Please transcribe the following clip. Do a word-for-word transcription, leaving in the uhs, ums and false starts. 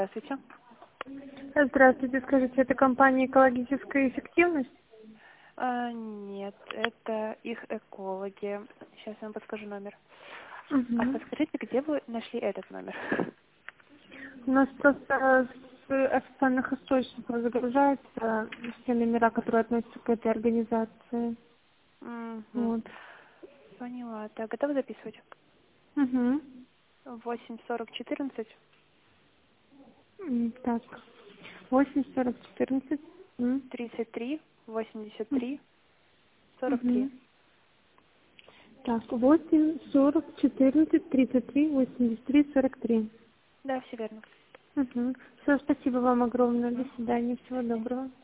Здравствуйте. Здравствуйте, скажите, это компания «Экологическая эффективность»? А, нет, это их экологи. Сейчас я вам подскажу номер. А Угу. подскажите, где вы нашли этот номер? У нас просто с официальных источников загружаются все номера, которые относятся к этой организации. Угу. Вот. Поняла. Так, готовы записывать? Угу. Восемь сорок четырнадцать М, Так. Восемь сорок четырнадцать. тридцать три восемьдесят три сорок три. Угу. Так, восемь сорок четырнадцать тридцать три восемьдесят три сорок три. Да, все верно. Угу. Все, спасибо вам огромное. До свидания. До Всего свидания. доброго.